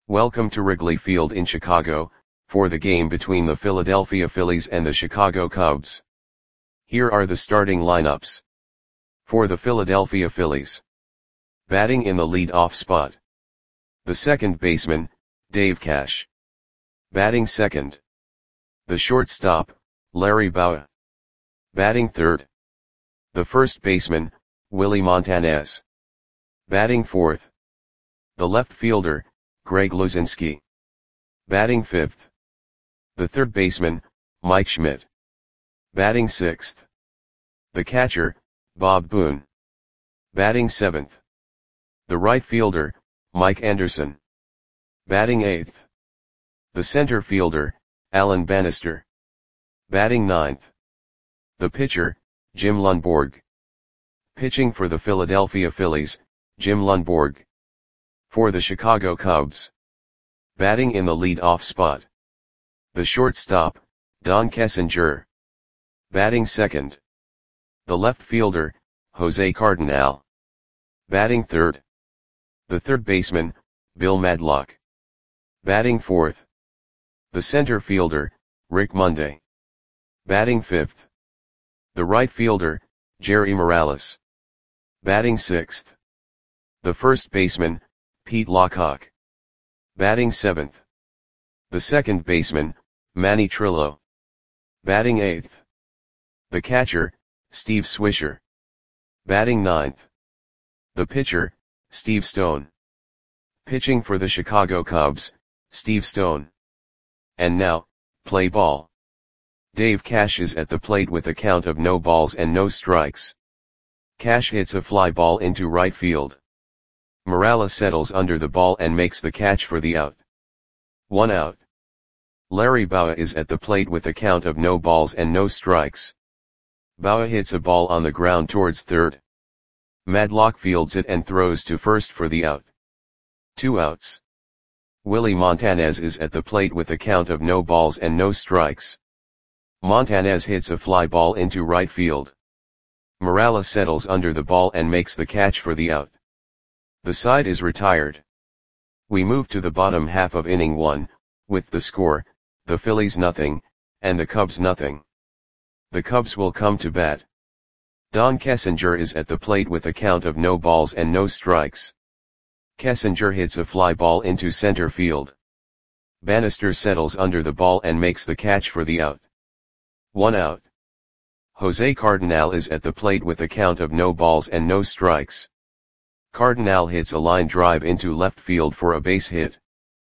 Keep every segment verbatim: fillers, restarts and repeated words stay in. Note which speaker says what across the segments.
Speaker 1: Welcome to Wrigley Field in Chicago, for the game between the Philadelphia Phillies and the Chicago Cubs. Here are the starting lineups. For the Philadelphia Phillies. Batting in the lead-off spot. The second baseman, Dave Cash. Batting second. The shortstop, Larry Bowa. Batting third. The first baseman, Willie Montanez. Batting fourth. The left fielder, Greg Luzinski. Batting fifth. The third baseman, Mike Schmidt. Batting sixth. The catcher, Bob Boone. Batting seventh. The right fielder, Mike Anderson. Batting eighth. The center fielder, Alan Bannister. Batting ninth. The pitcher, Jim Lundborg. Pitching for the Philadelphia Phillies, Jim Lundborg. For the Chicago Cubs. Batting in the lead-off spot. The shortstop, Don Kessinger. Batting second. The left fielder, Jose Cardinal. Batting third. The third baseman, Bill Madlock. Batting fourth. The center fielder, Rick Monday. Batting fifth. The right fielder, Jerry Morales. Batting sixth. The first baseman, Pete Lockhart. Batting seventh. The second baseman, Manny Trillo. Batting eighth. The catcher, Steve Swisher. Batting ninth. The pitcher, Steve Stone. Pitching for the Chicago Cubs, Steve Stone. And now, play ball. Dave Cash is at the plate with a count of no balls and no strikes. Cash hits a fly ball into right field. Morales settles under the ball and makes the catch for the out. One out. Larry Bowa is at the plate with a count of no balls and no strikes. Bowa hits a ball on the ground towards third. Madlock fields it and throws to first for the out. Two outs. Willie Montanez is at the plate with a count of no balls and no strikes. Montanez hits a fly ball into right field. Morales settles under the ball and makes the catch for the out. The side is retired. We move to the bottom half of inning one, with the score, the Phillies nothing, and the Cubs nothing. The Cubs will come to bat. Don Kessinger is at the plate with a count of no balls and no strikes. Kessinger hits a fly ball into center field. Bannister settles under the ball and makes the catch for the out. One out. Jose Cardinal is at the plate with a count of no balls and no strikes. Cardinal hits a line drive into left field for a base hit.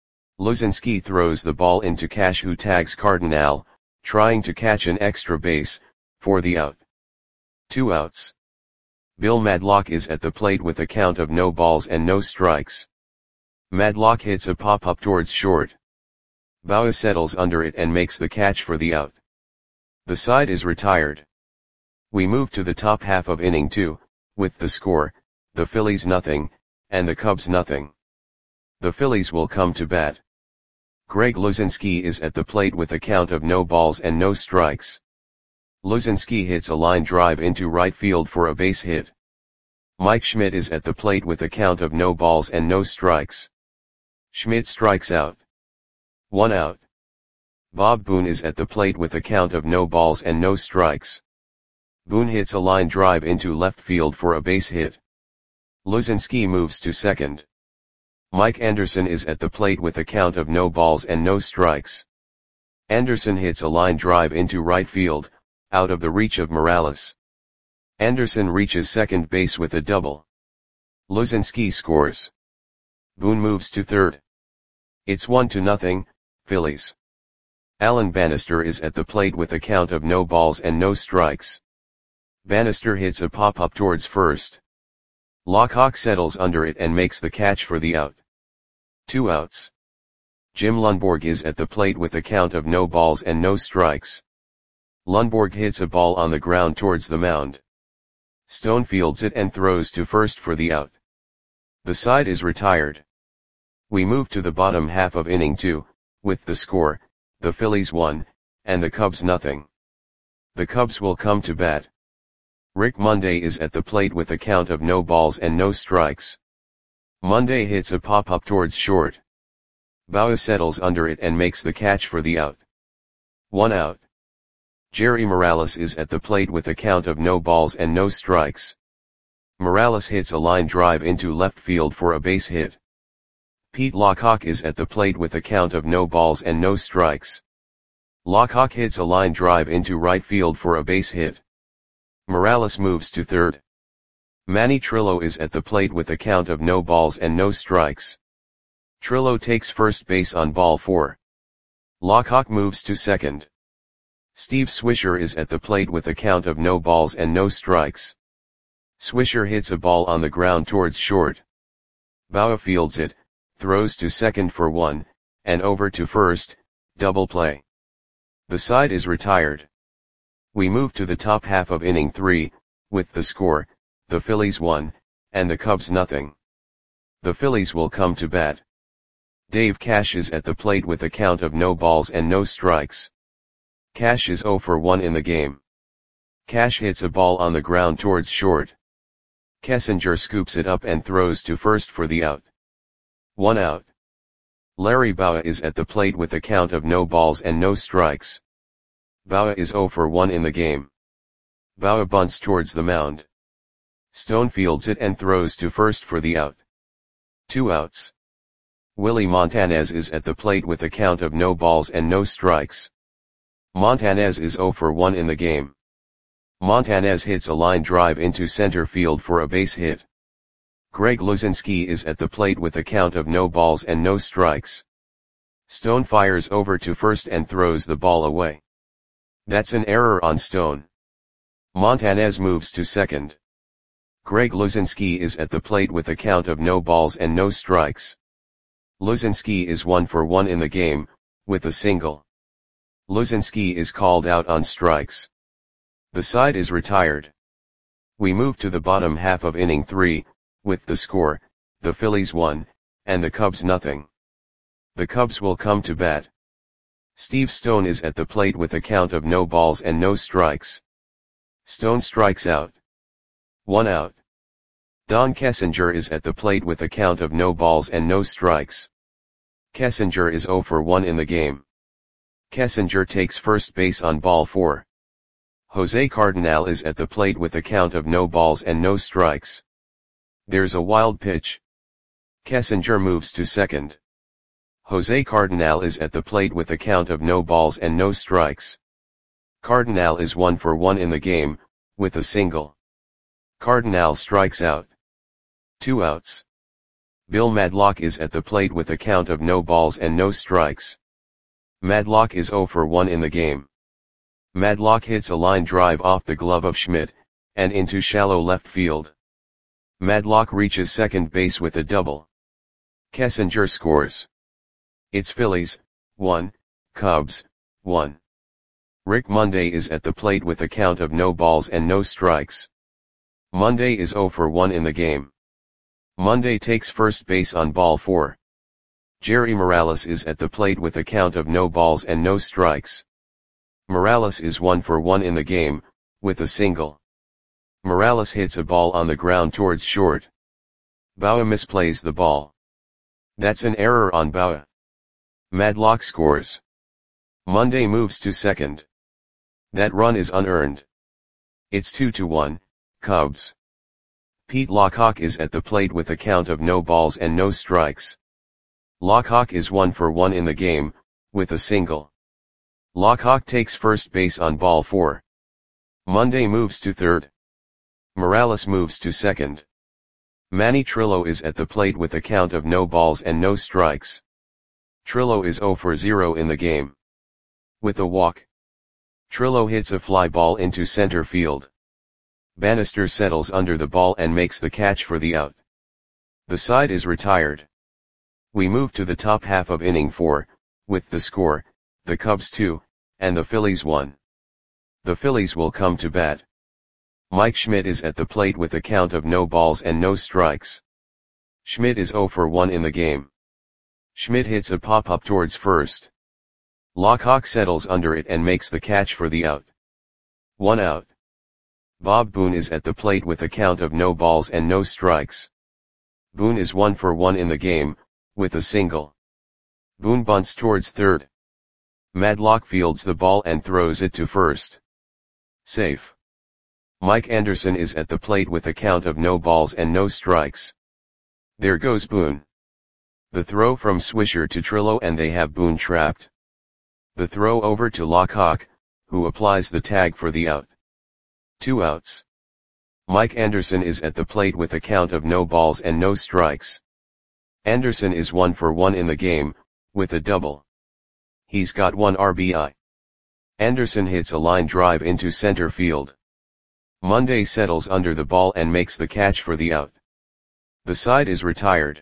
Speaker 1: Luzinski throws the ball into Cash, who tags Cardinal, trying to catch an extra base, for the out. Two outs. Bill Madlock is at the plate with a count of no balls and no strikes. Madlock hits a pop-up towards short. Bowa settles under it and makes the catch for the out. The side is retired. We move to the top half of inning two, with the score, the Phillies nothing, and the Cubs nothing. The Phillies will come to bat. Greg Luzinski is at the plate with a count of no balls and no strikes. Luzinski hits a line drive into right field for a base hit. Mike Schmidt is at the plate with a count of no balls and no strikes. Schmidt strikes out. One out. Bob Boone is at the plate with a count of no balls and no strikes. Boone hits a line drive into left field for a base hit. Luzinski moves to second. Mike Anderson is at the plate with a count of no balls and no strikes. Anderson hits a line drive into right field, out of the reach of Morales. Anderson reaches second base with a double. Luzinski scores. Boone moves to third. It's one to nothing, Phillies. Alan Bannister is at the plate with a count of no balls and no strikes. Bannister hits a pop-up towards first. Lockhart settles under it and makes the catch for the out. Two outs. Jim Lundborg is at the plate with a count of no balls and no strikes. Lundborg hits a ball on the ground towards the mound. Stone fields it and throws to first for the out. The side is retired. We move to the bottom half of inning two, with the score, the Phillies one, and the Cubs nothing. The Cubs will come to bat. Rick Monday is at the plate with a count of no balls and no strikes. Monday hits a pop-up towards short. Bauer settles under it and makes the catch for the out. One out. Jerry Morales is at the plate with a count of no balls and no strikes. Morales hits a line drive into left field for a base hit. Pete Lockhawk is at the plate with a count of no balls and no strikes. Lockhawk hits a line drive into right field for a base hit. Morales moves to third. Manny Trillo is at the plate with a count of no balls and no strikes. Trillo takes first base on ball four. Lockhawk moves to second. Steve Swisher is at the plate with a count of no balls and no strikes. Swisher hits a ball on the ground towards short. Bauer fields it, throws to second for one, and over to first, double play. The side is retired. We move to the top half of inning three, with the score, the Phillies one, and the Cubs nothing. The Phillies will come to bat. Dave Cash is at the plate with a count of no balls and no strikes. Cash is oh for one in the game. Cash hits a ball on the ground towards short. Kessinger scoops it up and throws to first for the out. One out. Larry Bauer is at the plate with a count of no balls and no strikes. Bauer is oh for one in the game. Bauer bunts towards the mound. Stone fields it and throws to first for the out. Two outs. Willie Montanez is at the plate with a count of no balls and no strikes. Montanez is oh for one in the game. Montanez hits a line drive into center field for a base hit. Greg Luzinski is at the plate with a count of no balls and no strikes. Stone fires over to first and throws the ball away. That's an error on Stone. Montanez moves to second. Greg Luzinski is at the plate with a count of no balls and no strikes. Luzinski is one for one in the game, with a single. Luzinski is called out on strikes. The side is retired. We move to the bottom half of inning three, with the score, the Phillies one, and the Cubs nothing. The Cubs will come to bat. Steve Stone is at the plate with a count of no balls and no strikes. Stone strikes out. One out. Don Kessinger is at the plate with a count of no balls and no strikes. Kessinger is oh for one in the game. Kessinger takes first base on ball four. Jose Cardinal is at the plate with a count of no balls and no strikes. There's a wild pitch. Kessinger moves to second. Jose Cardinal is at the plate with a count of no balls and no strikes. Cardinal is one for one in the game, with a single. Cardinal strikes out. Two outs. Bill Madlock is at the plate with a count of no balls and no strikes. Madlock is oh for one in the game. Madlock hits a line drive off the glove of Schmidt, and into shallow left field. Madlock reaches second base with a double. Kessinger scores. It's Phillies, one, Cubs, one. Rick Monday is at the plate with a count of no balls and no strikes. Monday is oh for one in the game. Monday takes first base on ball four. Jerry Morales is at the plate with a count of no balls and no strikes. Morales is one for one in the game, with a single. Morales hits a ball on the ground towards short. Bauer misplays the ball. That's an error on Bauer. Madlock scores. Monday moves to second. That run is unearned. It's two to one, Cubs. Pete Lockhawk is at the plate with a count of no balls and no strikes. Lockhawk is one for one in the game, with a single. Lockhawk takes first base on ball four. Monday moves to third. Morales moves to second. Manny Trillo is at the plate with a count of no balls and no strikes. Trillo is oh for zero in the game. With a walk. Trillo hits a fly ball into center field. Bannister settles under the ball and makes the catch for the out. The side is retired. We move to the top half of inning four, with the score, the Cubs two, and the Phillies one. The Phillies will come to bat. Mike Schmidt is at the plate with a count of no balls and no strikes. Schmidt is oh for one in the game. Schmidt hits a pop-up towards first. Lockhawk settles under it and makes the catch for the out. One out. Bob Boone is at the plate with a count of no balls and no strikes. Boone is one for one in the game, with a single. Boone bunts towards third. Madlock fields the ball and throws it to first. Safe. Mike Anderson is at the plate with a count of no balls and no strikes. There goes Boone. The throw from Swisher to Trillo and they have Boone trapped. The throw over to Lockhawk, who applies the tag for the out. Two outs. Mike Anderson is at the plate with a count of no balls and no strikes. Anderson is one for one in the game, with a double. He's got one R B I. Anderson hits a line drive into center field. Monday settles under the ball and makes the catch for the out. The side is retired.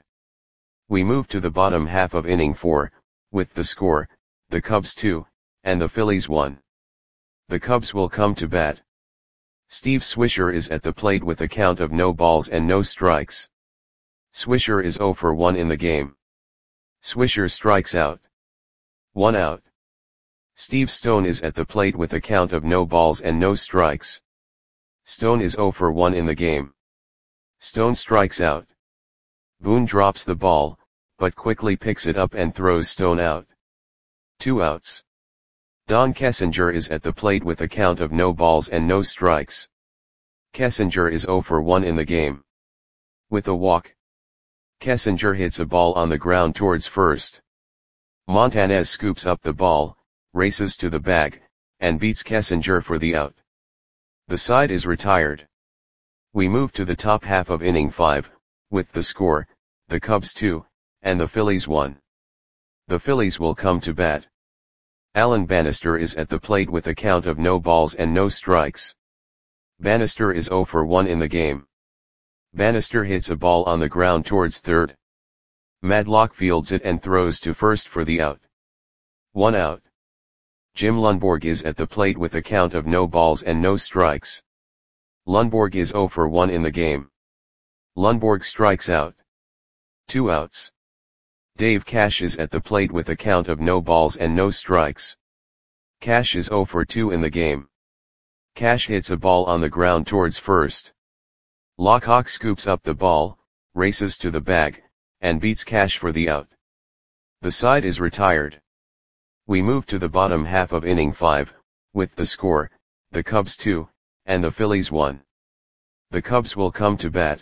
Speaker 1: We move to the bottom half of inning four, with the score, the Cubs two, and the Phillies one. The Cubs will come to bat. Steve Swisher is at the plate with a count of no balls and no strikes. Swisher is zero for one in the game. Swisher strikes out. One out. Steve Stone is at the plate with a count of no balls and no strikes. Stone is zero for one in the game. Stone strikes out. Boone drops the ball, but quickly picks it up and throws Stone out. Two outs. Don Kessinger is at the plate with a count of no balls and no strikes. Kessinger is zero for one in the game. With a walk. Kessinger hits a ball on the ground towards first. Montanez scoops up the ball, races to the bag, and beats Kessinger for the out. The side is retired. We move to the top half of inning five, with the score, the Cubs two, and the Phillies one. The Phillies will come to bat. Alan Bannister is at the plate with a count of no balls and no strikes. Bannister is zero for one in the game. Bannister hits a ball on the ground towards third. Madlock fields it and throws to first for the out. One out. Jim Lundborg is at the plate with a count of no balls and no strikes. Lundborg is zero for one in the game. Lundborg strikes out. Two outs. Dave Cash is at the plate with a count of no balls and no strikes. Cash is zero for two in the game. Cash hits a ball on the ground towards first. Lockhawk scoops up the ball, races to the bag, and beats Cash for the out. The side is retired. We move to the bottom half of inning five, with the score, the Cubs two, and the Phillies one. The Cubs will come to bat.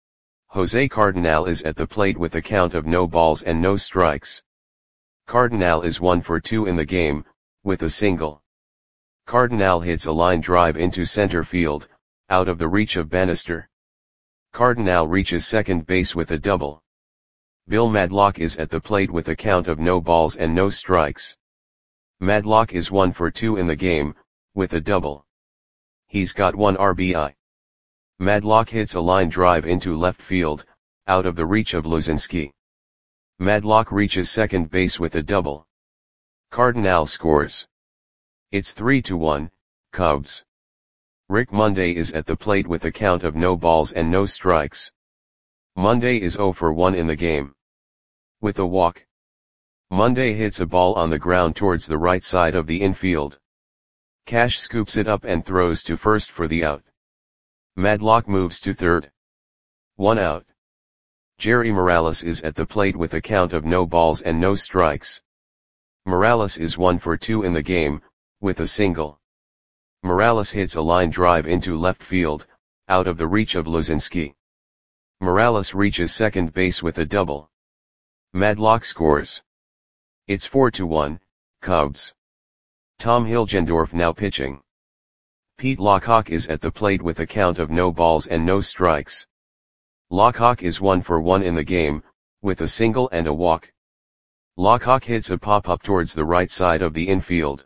Speaker 1: Jose Cardinal is at the plate with a count of no balls and no strikes. Cardinal is one for two in the game, with a single. Cardinal hits a line drive into center field, out of the reach of Bannister. Cardinal reaches second base with a double. Bill Madlock is at the plate with a count of no balls and no strikes. Madlock is one for two in the game, with a double. He's got one R B I. Madlock hits a line drive into left field, out of the reach of Luzinski. Madlock reaches second base with a double. Cardinal scores. It's three to one, Cubs. Rick Monday is at the plate with a count of no balls and no strikes. Monday is zero for one in the game. With a walk. Monday hits a ball on the ground towards the right side of the infield. Cash scoops it up and throws to first for the out. Madlock moves to third. One out. Jerry Morales is at the plate with a count of no balls and no strikes. Morales is one for two in the game, with a single. Morales hits a line drive into left field, out of the reach of Luzinski. Morales reaches second base with a double. Madlock scores. It's four to one, Cubs. Tom Hilgendorf now pitching. Pete Lockhawk is at the plate with a count of no balls and no strikes. Lockhawk is one for one in the game, with a single and a walk. Lockhawk hits a pop-up towards the right side of the infield.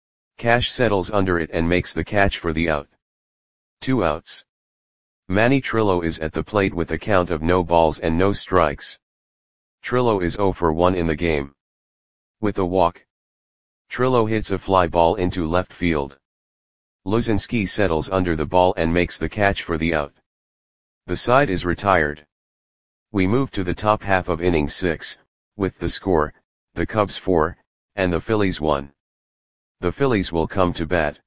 Speaker 1: Cash settles under it and makes the catch for the out. Two outs. Manny Trillo is at the plate with a count of no balls and no strikes. Trillo is zero for one in the game. With a walk. Trillo hits a fly ball into left field. Luzinski settles under the ball and makes the catch for the out. The side is retired. We move to the top half of inning six, with the score, the Cubs four, and the Phillies one. The Phillies will come to bat.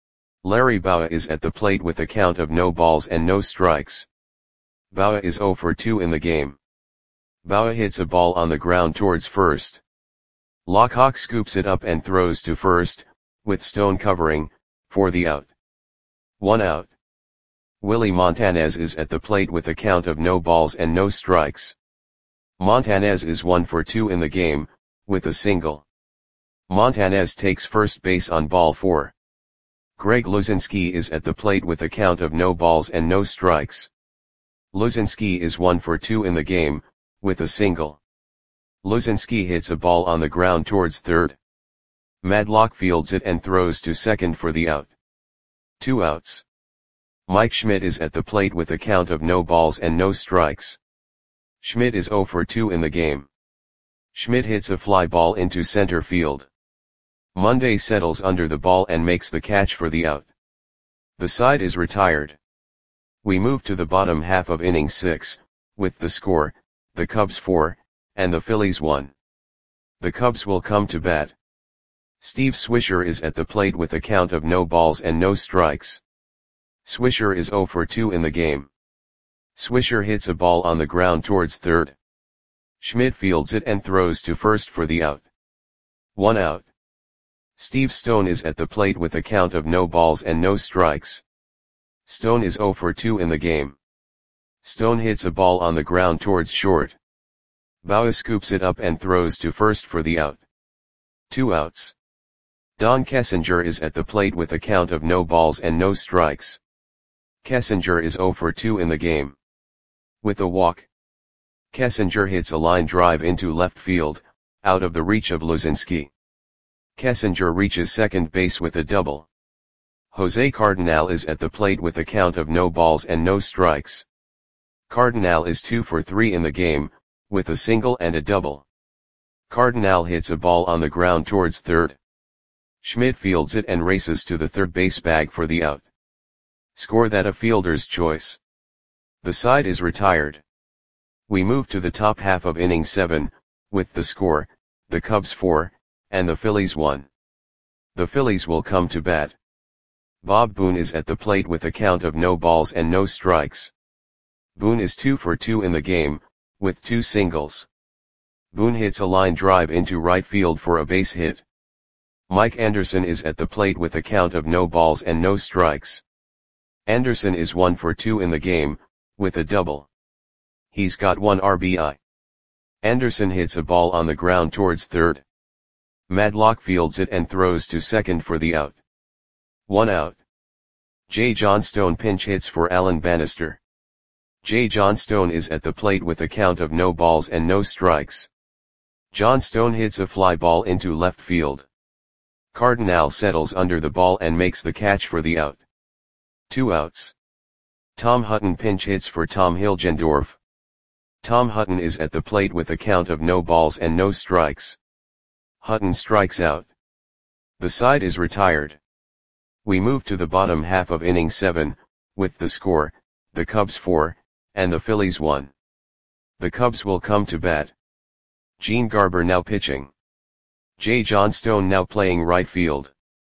Speaker 1: Larry Bowa is at the plate with a count of no balls and no strikes. Bowa is zero for two in the game. Bowa hits a ball on the ground towards first. Lockhawk scoops it up and throws to first, with Stone covering, for the out. One out. Willie Montanez is at the plate with a count of no balls and no strikes. Montanez is one for two in the game, with a single. Montanez takes first base on ball four. Greg Luzinski is at the plate with a count of no balls and no strikes. Luzinski is one for two in the game, with a single. Luzinski hits a ball on the ground towards third. Madlock fields it and throws to second for the out. Two outs. Mike Schmidt is at the plate with a count of no balls and no strikes. Schmidt is zero for two in the game. Schmidt hits a fly ball into center field. Monday settles under the ball and makes the catch for the out. The side is retired. We move to the bottom half of inning six, with the score, the Cubs four, and the Phillies one. The Cubs will come to bat. Steve Swisher is at the plate with a count of no balls and no strikes. Swisher is zero for two in the game. Swisher hits a ball on the ground towards third. Schmidt fields it and throws to first for the out. One out. Steve Stone is at the plate with a count of no balls and no strikes. Stone is zero for two in the game. Stone hits a ball on the ground towards short. Baugh scoops it up and throws to first for the out. Two outs. Don Kessinger is at the plate with a count of no balls and no strikes. Kessinger is zero for two in the game. With a walk. Kessinger hits a line drive into left field, out of the reach of Luzinski. Kessinger reaches second base with a double. Jose Cardinal is at the plate with a count of no balls and no strikes. Cardinal is two for three in the game, with a single and a double. Cardinal hits a ball on the ground towards third. Schmidt fields it and races to the third base bag for the out. Score that a fielder's choice. The side is retired. We move to the top half of inning seven, with the score, the Cubs four, and the Phillies one. The Phillies will come to bat. Bob Boone is at the plate with a count of no balls and no strikes. Boone is two for two in the game, with two singles. Boone hits a line drive into right field for a base hit. Mike Anderson is at the plate with a count of no balls and no strikes. Anderson is one for two in the game, with a double. He's got one R B I. Anderson hits a ball on the ground towards third. Madlock fields it and throws to second for the out. One out. J. Johnstone pinch hits for Alan Bannister. J. Johnstone is at the plate with a count of no balls and no strikes. Johnstone hits a fly ball into left field. Cardinal settles under the ball and makes the catch for the out. Two outs. Tom Hutton pinch hits for Tom Hilgendorf. Tom Hutton is at the plate with a count of no balls and no strikes. Hutton strikes out. The side is retired. We move to the bottom half of inning seven, with the score, the Cubs four, and the Phillies one. The Cubs will come to bat. Gene Garber now pitching. J. Johnstone now playing right field.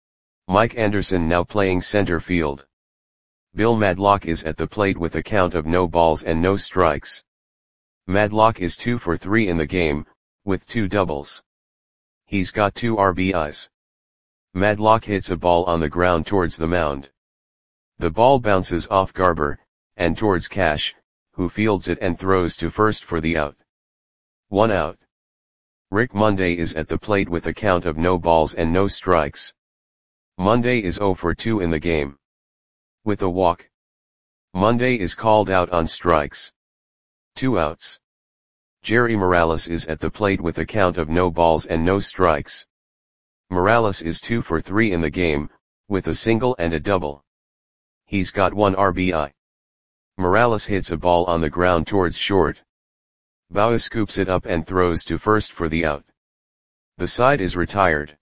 Speaker 1: Mike Anderson now playing center field. Bill Madlock is at the plate with a count of no balls and no strikes. Madlock is two for three in the game, with two doubles. He's got two R B Is. Madlock hits a ball on the ground towards the mound. The ball bounces off Garber, and towards Cash, who fields it and throws to first for the out. One out. Rick Monday is at the plate with a count of no balls and no strikes. Monday is zero for two in the game. With a walk. Monday is called out on strikes. Two outs. Jerry Morales is at the plate with a count of no balls and no strikes. Morales is two for three in the game, with a single and a double. He's got one R B I. Morales hits a ball on the ground towards short. Baugh scoops it up and throws to first for the out. The side is retired.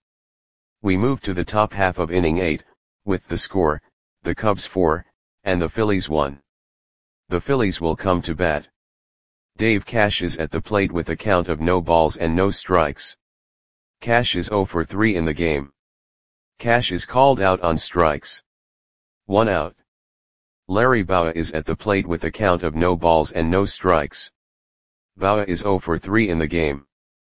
Speaker 1: We move to the top half of inning eight, with the score, the Cubs four, and the Phillies one. The Phillies will come to bat. Dave Cash is at the plate with a count of no balls and no strikes. Cash is zero for three in the game. Cash is called out on strikes. One out. Larry Baugh is at the plate with a count of no balls and no strikes. Baugh is zero for three in the game.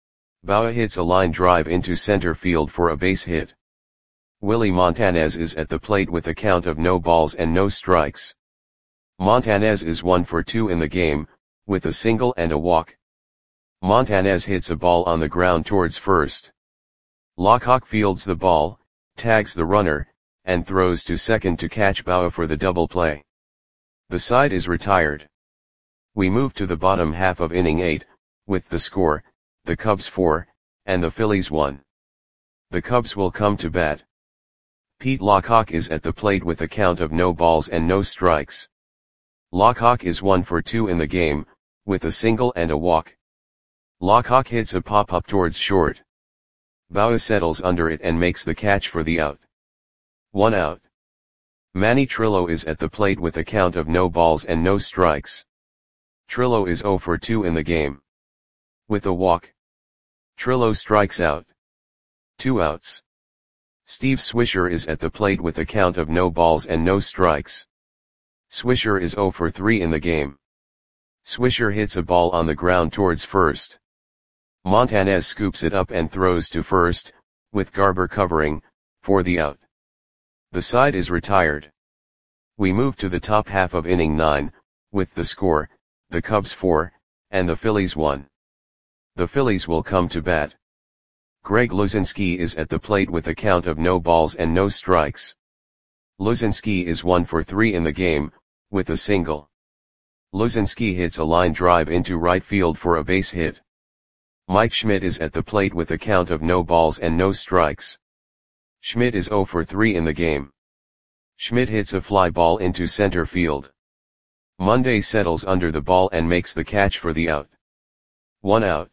Speaker 1: Bauer hits a line drive into center field for a base hit. Willie Montanez is at the plate with a count of no balls and no strikes. Montanez is one for two in the game, with a single and a walk. Montanez hits a ball on the ground towards first. Lockhawk fields the ball, tags the runner, and throws to second to catch Bauer for the double play. The side is retired. We move to the bottom half of inning eight, with the score, the Cubs four, and the Phillies one. The Cubs will come to bat. Pete Lockhawk is at the plate with a count of no balls and no strikes. Lockhawk is one for two in the game, with a single and a walk. Lockhawk hits a pop-up towards short. Bauer settles under it and makes the catch for the out. One out. Manny Trillo is at the plate with a count of no balls and no strikes. Trillo is zero for two in the game. With a walk. Trillo strikes out. Two outs. Steve Swisher is at the plate with a count of no balls and no strikes. Swisher is zero for three in the game. Swisher hits a ball on the ground towards first. Montanez scoops it up and throws to first, with Garber covering, for the out. The side is retired. We move to the top half of inning nine, with the score, the Cubs four, and the Phillies one. The Phillies will come to bat. Greg Luzinski is at the plate with a count of no balls and no strikes. Luzinski is one for three in the game, with a single. Luzinski hits a line drive into right field for a base hit. Mike Schmidt is at the plate with a count of no balls and no strikes. Schmidt is zero for three in the game. Schmidt hits a fly ball into center field. Monday settles under the ball and makes the catch for the out. One out.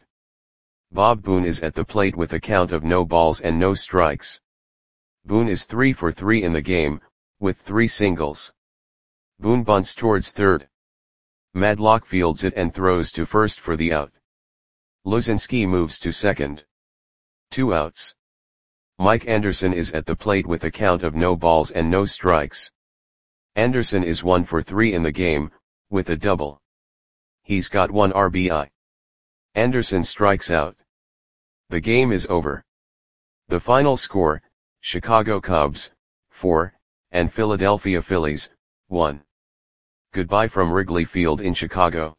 Speaker 1: Bob Boone is at the plate with a count of no balls and no strikes. Boone is three for three in the game, with three singles. Boone bunts towards third. Madlock fields it and throws to first for the out. Luzinski moves to second. Two outs. Mike Anderson is at the plate with a count of no balls and no strikes. Anderson is one for three in the game, with a double. He's got one R B I. Anderson strikes out. The game is over. The final score, Chicago Cubs, four, and Philadelphia Phillies, one. Goodbye from Wrigley Field in Chicago.